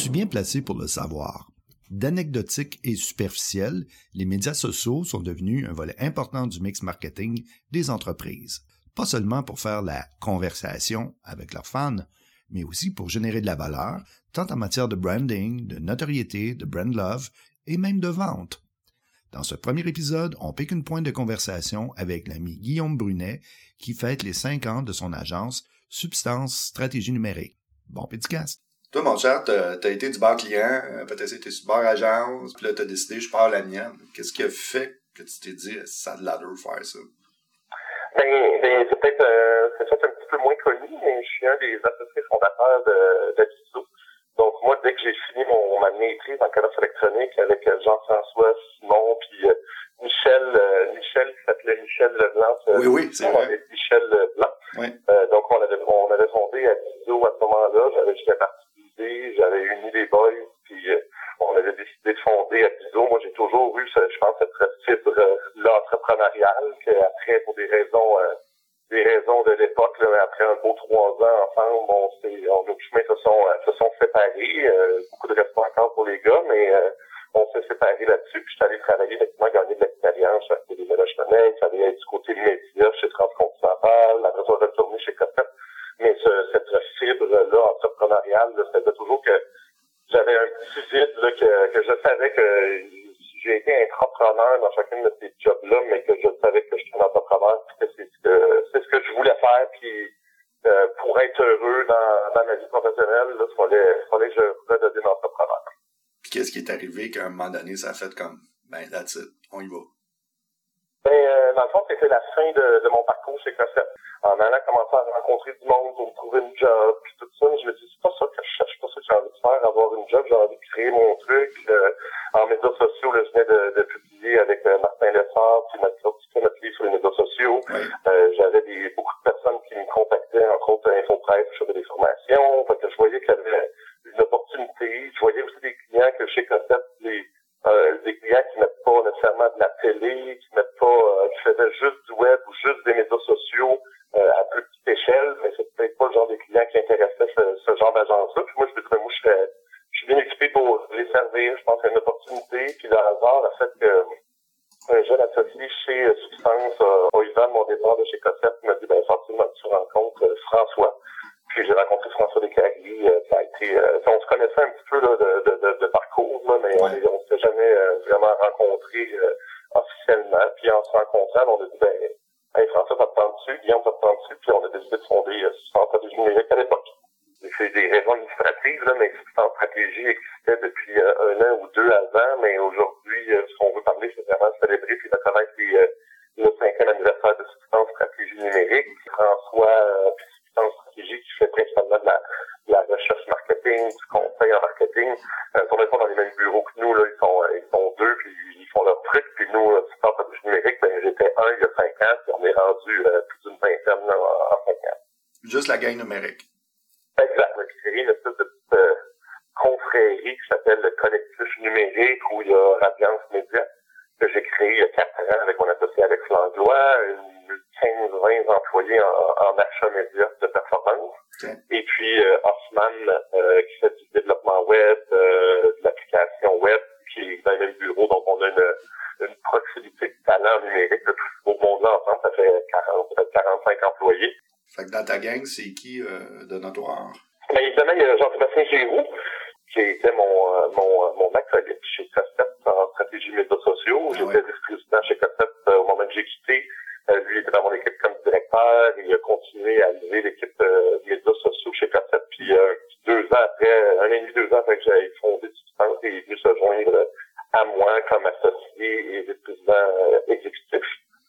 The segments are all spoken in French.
suis bien placé pour le savoir. D'anecdotiques et superficiels, les médias sociaux sont devenus un volet important du mix marketing des entreprises. Pas seulement pour faire la conversation avec leurs fans, mais aussi pour générer de la valeur, tant en matière de branding, de notoriété, de brand love et même de vente. Dans ce premier épisode, on pique une pointe de conversation avec l'ami Guillaume Brunet qui fête les 5 ans de son agence Substance Stratégie Numérique. Bon podcast! Toi, mon cher, t'as été du bar client, peut-être été sur bar agence, puis là, t'as décidé, je pars la mienne. Qu'est-ce qui a fait que tu t'es dit, ça a de l'allure faire ça? C'est peut-être un petit peu moins connu, mais je suis un des associés fondateurs d'Aviso. Donc, moi, dès que j'ai fini ma maîtrise en commerce électronique avec Jean-François Simon, puis Michel, qui s'appelait Michel Leblanc. Oui, c'est vrai. Michel Leblanc. Oui. Donc, on avait fondé Aviso à ce moment-là. J'étais parti de l'idée, j'avais uni les boys, puis on avait décidé de fonder Aviso. Moi, j'ai toujours eu, je pense, cette fibre-là entrepreneuriale, qu'après, pour des raisons de l'époque, là, après un beau 3 ans ensemble, nos chemins se sont séparés. Beaucoup de respect encore pour les gars, mais on s'est séparés là-dessus. Puis je suis allé travailler, effectivement, gagner de l'expérience. J'ai fait des management, j'allais être du côté média chez Transcontinental, après ça, retourner chez Cossette. Mais cette fibre-là entrepreneuriale, là, c'était toujours que j'avais un petit vide là, que je savais que j'ai été entrepreneur dans chacune de ces jobs-là, mais que je savais que je suis un entrepreneur, puis que c'est ce que je voulais faire, puis pour être heureux dans ma vie professionnelle, là, fallait que je redevienne entrepreneur. Puis qu'est-ce qui est arrivé qu'à un moment donné, ça a fait comme, that's it, on y va? Dans le fond, c'était la fin de mon parcours chez Cossette. En allant commencer à rencontrer du monde pour me trouver une job, puis tout ça, je me dis, c'est pas ça que je cherche, pas ça que j'ai envie de faire, avoir une job, j'ai envie de créer mon truc. En médias sociaux, là, je venais de publier avec Martin Lessard, puis notre livre sur les médias sociaux. Oui. J'avais beaucoup de personnes qui me contactaient, entre autres Infopresse, je faisais des formations, fait que je voyais qu'il y avait une opportunité. Je voyais aussi des clients que chez Cossette, des clients qui mettent pas nécessairement de la télé, qui faisaient juste du web ou juste des médias sociaux à plus petite échelle, mais c'est peut-être pas le genre de clients qui intéressaient ce genre d'agence-là. Puis moi, je me disais, moi, je suis bien équipé pour les servir. Je pense qu'il y a une opportunité. Puis le hasard a fait que un jeune associé chez Substance a eu vent de mon départ de chez Cossette. Il m'a dit, forcément, tu rencontres François. Puis j'ai rencontré François Descaries, qui a été... on se connaissait un petit peu là, de parcours, là, mais ouais. on s'est jamais vraiment rencontrés officiellement. Puis en se rencontrant, on a dit, hey François, ça te tente dessus, Guillaume, ça te tente dessus, puis on a décidé de fonder Substance Stratégie Numérique à l'époque. C'est des raisons administratives, là, mais Substance Stratégie existait depuis 1 an ou 2 avant, mais aujourd'hui, ce qu'on veut parler, c'est vraiment célébrer puis reconnaître le 5e anniversaire de Substance Stratégie Numérique. François, puis Substance Stratégie, qui fait principalement de la recherche marketing, du conseil en marketing, sont même pas dans les mêmes bureaux que nous, là, ils sont 2, puis ils font leur truc, puis nous, Substance Stratégie Numérique, j'étais 1 il y a 5 ans, puis on est rendu plus d'une vingtaine là, en 5 ans. Juste la gang numérique. Exact. J'ai créé une espèce de petite confrérie qui s'appelle le Collectif Numérique, où il y a Radiance Média, que j'ai créé il y a 4 ans avec mon associé Alex Langlois, 15-20 employés en achat média de performance. Okay. Et puis Hoffman, qui fait du développement web, de l'application web, qui est dans le même bureau, donc on a une proximité de talent numérique de tout ce beau monde-là ensemble, ça fait 45 employés. Fait que dans ta gang, c'est qui de notoire? Évidemment, il y a Jean-Sébastien Giroux, qui était mon acolyte chez Cossette en stratégie médias sociaux. J'étais vice-président chez Cossette au moment que j'ai quitté. Lui était dans mon équipe comme directeur. Il a continué à lever l'équipe médias sociaux chez Cossette. Puis 2 ans après, 1 an et demi, 2 ans après que j'avais fondé Substance, il est venu se joindre à moi comme associé et vice-président exécutif.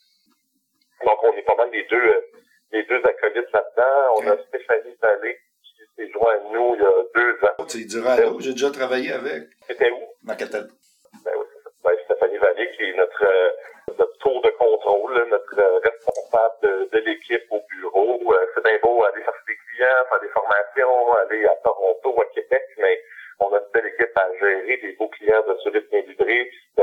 Donc, on est pas mal les deux acolytes là-dedans. On a Stéphanie Vallée qui s'est joint à nous il y a 2 ans. Tu diras allô, j'ai déjà travaillé avec. C'était où? Macatel. Oui, c'est ça. Stéphanie Vallée qui est notre tour de contrôle, notre responsable de l'équipe au bureau. C'est bien beau aller chercher des clients, faire des formations, aller à Toronto ou à Québec, mais on a une belle équipe à gérer des beaux clients de ce rythme livré. Ça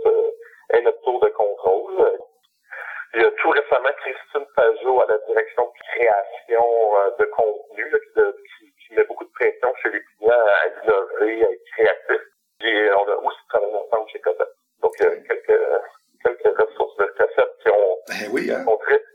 est notre tour de contrôle. Il y a tout récemment Christine Pajot à la direction de création de contenu, là, qui qui met beaucoup de pression chez les clients à innover, à être créatif. Et on a aussi travaillé ensemble chez Cossette. Donc, quelques ressources de Cossette qui ont... Oui, hein?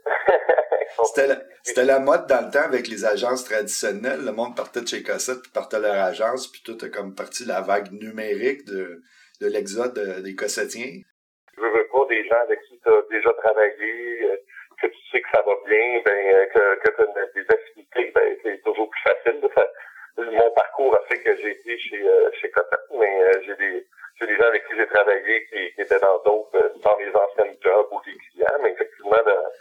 C'était la mode dans le temps avec les agences traditionnelles. Le monde partait de chez Cossette, puis partait de leur agence, puis tout a comme parti la vague numérique de l'exode des Cossettiens. Je veux pas des gens avec qui tu as déjà travaillé, que tu sais que ça va bien, que tu as des affinités, c'est toujours plus facile. Mon parcours a fait que j'ai été chez Cossette, mais j'ai des gens avec qui j'ai travaillé qui étaient dans les anciennes jobs ou des clients, mais effectivement,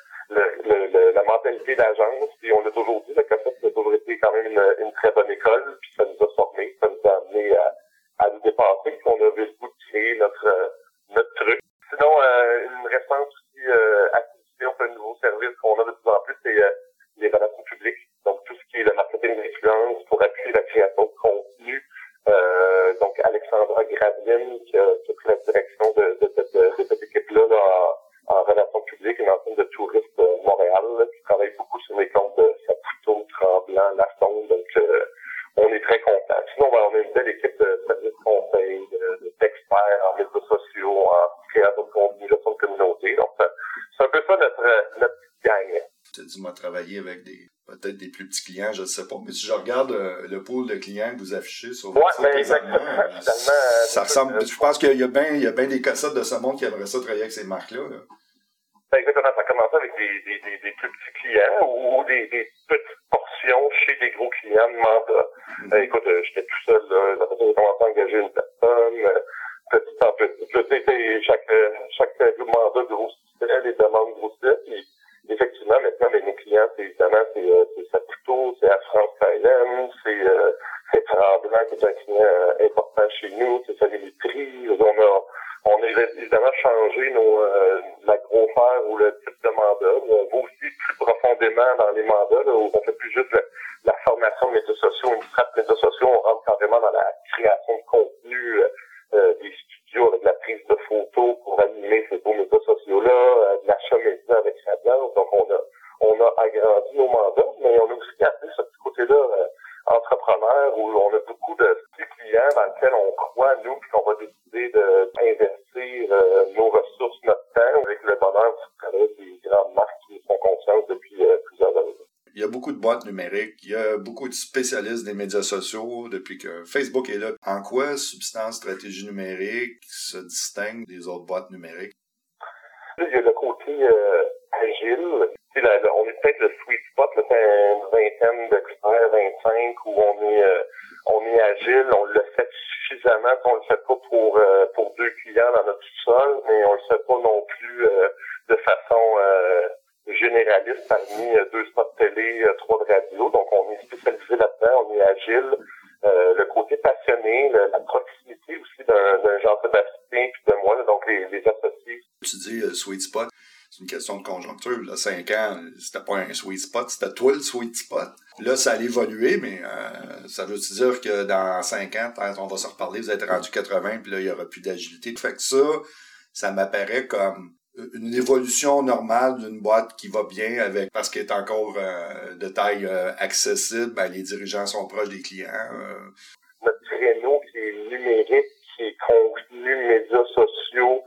la mentalité d'agence, puis on l'a toujours dit, la Cossette a toujours été quand même une très bonne école, puis ça nous a formés, ça nous a amené à nous dépasser, puis on avait le goût de créer notre truc. Sinon, une récente aussi acquisition, un nouveau service qu'on a de plus en plus, c'est les relations publiques. Donc, tout ce qui est le marketing d'influence pour appuyer la création de contenu. Donc, Alexandra Gravine, qui a pris la direction de cette équipe-là en relations publiques, une antenne de touristes Montréal, qui travaille beaucoup sur les comptes de Saputo, Tremblant, Lassonde. Donc, on est très contents. Sinon, on a une belle équipe de services conseils, d'experts en médias sociaux, en création de contenu, gestion de communauté. Donc, c'est un peu ça notre petite gang. Tu as dit, moi, travailler avec peut-être des plus petits clients, je ne sais pas, mais si je regarde le pool de clients que vous affichez sur votre site présentement, ça ressemble, je pense qu'il y a bien des cassettes de ce monde qui aimeraient ça travailler avec ces marques-là. Exactement, ça a commencé avec des plus petits clients ou des petites portions chez des gros clients de mandat. Écoute, j'étais tout seul, là, j'ai commencé à engager une personne, petit en petit. Chaque mandat grossissait, les demandes grossissaient, puis effectivement, maintenant, mes clients, c'est Saputo, c'est Air France KLM, c'est Tremblant, qui est un client important chez nous, c'est Saint-Lémitry. On a évidemment changé la grosseur ou le type de mandat. On va aussi plus profondément dans les mandats, là, où on fait plus juste la formation de médias sociaux, une strate de médias sociaux, on rentre carrément dans la création de contenu, des studios avec la prise de photos pour animer ces beaux médias sociaux-là, de l'achat média avec Radiance. Donc, on a agrandi nos mandats, mais on a aussi gardé ce petit côté-là entrepreneur où on a beaucoup de petits clients dans lesquels on croit, nous, puis qu'on va décider d'investir nos ressources, notre temps, avec le bonheur du travail des grandes marques qui nous font confiance depuis plusieurs années. Il y a beaucoup de boîtes numériques, il y a beaucoup de spécialistes des médias sociaux depuis que Facebook est là. En quoi Substance Stratégie Numérique se distingue des autres boîtes numériques? Il y a le côté agile. On est peut-être le sweet spot, là, c'est une vingtaine d'experts, 25, où on est agile, on le fait suffisamment, on le fait pas pour deux clients dans notre sous-sol, mais on le fait pas non plus de façon généraliste parmi deux spots de télé, 3 de radio. Donc, on est spécialisé là-dedans, on est agile. Le côté passionné, la proximité aussi d'un Jean-Sébastien puis de moi, là, donc les associés. Tu dis sweet spot, c'est une question de conjoncture. Là, 5 ans, c'était pas un sweet spot, c'était toi le sweet spot. Là, ça allait évoluer, mais ça veut dire que dans 5 ans, on va se reparler, vous êtes rendu 80, puis là, il n'y aura plus d'agilité. Fait que ça m'apparaît comme une évolution normale d'une boîte qui va bien parce qu'elle est encore de taille accessible, les dirigeants sont proches des clients. Notre créneau qui est numérique, qui est contenu médias sociaux,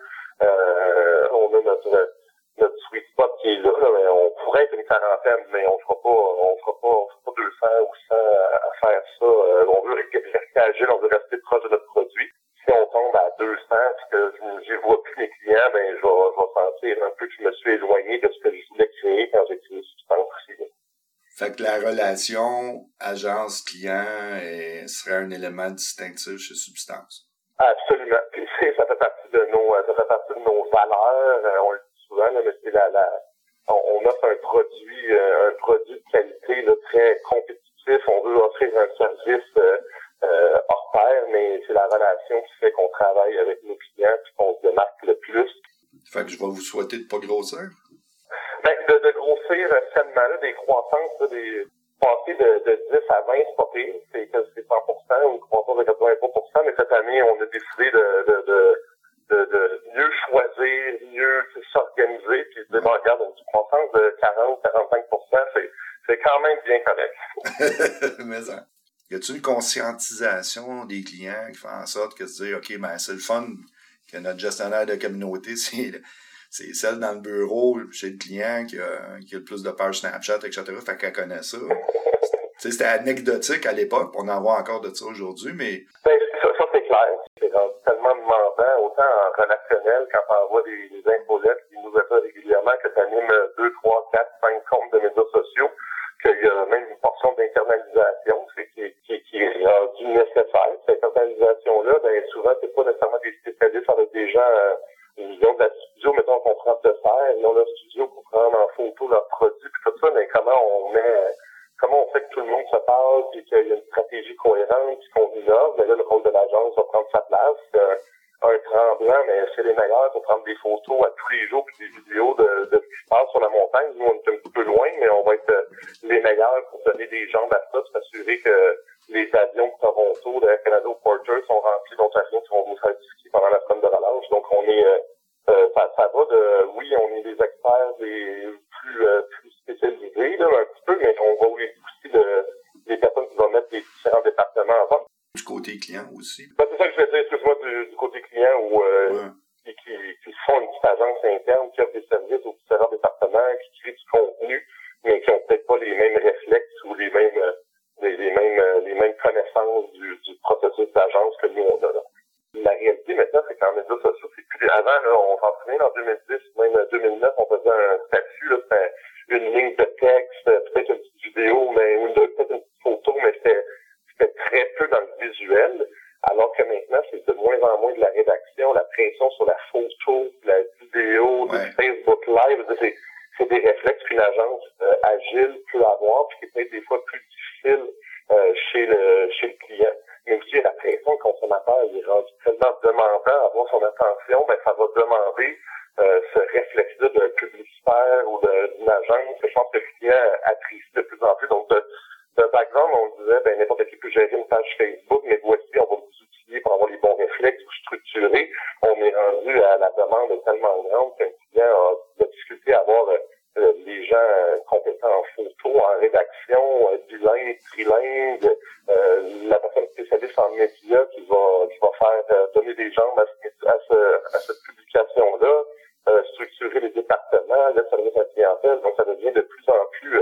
on a notre sweet spot qui est là, mais on pourrait être une quarantaine, mais on fera pas 200 ou 100 à faire ça. On veut rester agile, on veut rester proche de notre produit. Si on tombe à 200 puis que je vois plus mes clients, je vais sentir un peu que je me suis éloigné de ce que je voulais créer quand j'ai créé Substance aussi. Fait que la relation agence-client serait un élément distinctif chez Substance. Absolument. Puis ça fait partie de nos valeurs. On le dit souvent, là, mais c'est on offre un produit de qualité là, très compétitif. On veut offrir un service hors pair, mais c'est la relation qui fait qu'on travaille avec nos clients et qu'on se démarque le plus. Fait que je vais vous souhaiter de ne pas grossir. De grossir sainement, là, des croissances, là, passer de 10 à 20, c'est pas pire, c'est 100%, une croissance de 83%, mais cette année, on a décidé de mieux choisir, mieux s'organiser, puis de dire, regarde, une croissance de 40-45%, c'est quand même bien correct. Mais ça. Y a-t-il une conscientisation des clients qui fait en sorte que se dire, OK, ben c'est le fun que notre gestionnaire de communauté, c'est celle dans le bureau chez le client qui a le plus de pages Snapchat, etc. Fait qu'elle connaît ça. C'était anecdotique à l'époque, on en voit encore de ça aujourd'hui, mais... Ça, c'est clair. C'est tellement demandant, autant en relationnel, quand tu envoies des infolettes, des nouvelles régulièrement, que tu animes 2, 3, 4, 5 comptes de médias sociaux, qu'il y a même une portion d'internalisation qui est rendue nécessaire. Cette internalisation-là, ben souvent, c'est pas nécessairement des spécialistes avec des gens, ils ont de la studio, mettons, qu'on prend de faire, ils ont leur studio pour prendre en photo leurs produits, puis tout ça, mais comment on fait que tout le monde se parle, puis qu'il y a une stratégie cohérente, puis qu'on innove, mais là, le rôle de l'agence va prendre sa place. Un tremblant, mais c'est les meilleurs pour prendre des photos à tous les jours, puis des vidéos de ce qui se passe sur la montagne. Nous, on est un petit peu loin, mais on va être les meilleurs pour donner des jambes à ça, s'assurer que les avions de Toronto, de Air Canada ou Porter sont remplis d'Ontariens qui vont venir faire du ski pendant la semaine de relâche. Donc, on est, ça va de, oui, on est des experts plus spécialisés, là, un petit peu, mais on va aussi des personnes qui vont mettre les différents départements en vente. Du côté client aussi. Ben, c'est ça que je vais dire, excuse-moi, du côté client où, qui font une petite agence interne, qui offre des services aux différents départements, qui créent du contenu, mais qui ont peut-être pas les mêmes réflexes ou les mêmes connaissances du processus d'agence que nous on a là. La réalité maintenant, c'est qu'en médias sociaux, c'est plus avant, là, on s'en souvient en 2010, même 2009, on faisait un statut, là, c'était une ligne de texte, peut-être une petite vidéo, mais peut-être une petite photo, mais c'était très peu dans le visuel, alors que maintenant, c'est de moins en moins de la rédaction, la pression sur la photo, la vidéo, du Facebook Live, c'est des réflexes qu'une agence agile peut avoir, puis qui est peut-être des fois plus difficile chez le client. Mais aussi, la pression, le consommateur, il est rendu tellement demandant à avoir son attention, ben ça va demander ce réflexe-là d'un publicitaire ou d'une agence, que je pense que le client apprécie de plus en plus. Donc, d'un background, on disait, ben n'importe qui peut gérer une page Facebook, mais voici, on va vous outiller pour avoir les bons réflexes, vous structurer. On est rendu à la demande tellement grande qu'un client a de la difficulté à avoir les gens compétents en photo, en rédaction, bilingue, trilingue, la personne spécialiste en médias qui va faire donner des jambes à cette publication-là, structurer les départements, le service à la clientèle. Donc, ça devient de plus en plus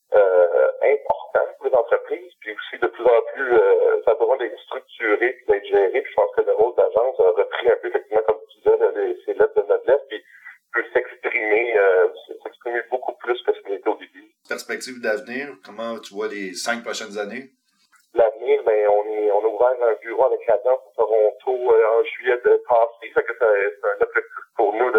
important pour les entreprises, puis aussi de plus en plus, ça a besoin d'être structuré et d'être géré. Puis je pense que le rôle d'agence a repris un peu, effectivement, comme tu disais, ces lettres de noblesse, puis peut s'exprimer beaucoup plus que ce qu'il était au début. Perspective d'avenir, comment tu vois les 5 prochaines années? L'avenir, ben, on a ouvert un bureau avec l'agence à Toronto en juillet de passé. Ça fait que c'est un objectif pour nous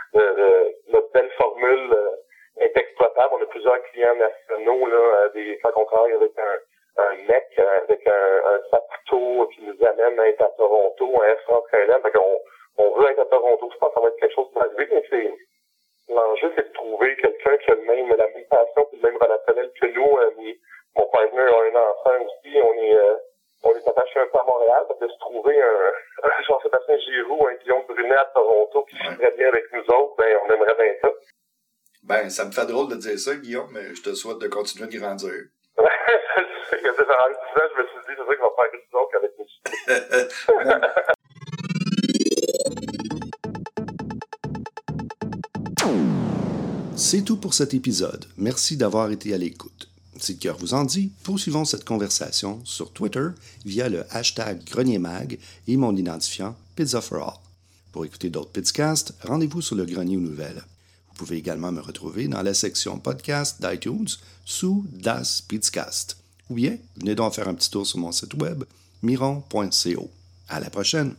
notre belle formule est exploitable. On a plusieurs clients nationaux, là, quand on travaille avec un mec, avec un Saputo qui nous amène à être à Toronto, un Air France KLM. Fait qu'on veut être à Toronto. Je pense que ça va être quelque chose de arrivé, mais l'enjeu, c'est de trouver quelqu'un qui a la même passion, le même relationnel que nous. Mon partner a un enfant aussi. On est attaché un peu à Montréal. Donc, de se trouver un Jean-Sébastien Giroux, un Guillaume Brunet à Toronto qui serait bien avec nous autres, ben, on aimerait bien ça. Ben, ça me fait drôle de dire ça, Guillaume, mais je te souhaite de continuer de grandir. En le disant, je me suis dit, c'est vrai qu'il va faire une joke avec nous. C'est tout pour cet épisode. Merci d'avoir été à l'écoute. Si le cœur vous en dit, poursuivons cette conversation sur Twitter via le hashtag GrenierMag et mon identifiant Pizza for All. Pour écouter d'autres podcasts, rendez-vous sur le Grenier aux Nouvelles. Vous pouvez également me retrouver dans la section podcast d'iTunes sous Das Pizzcast. Ou bien, venez donc faire un petit tour sur mon site web miron.co. À la prochaine!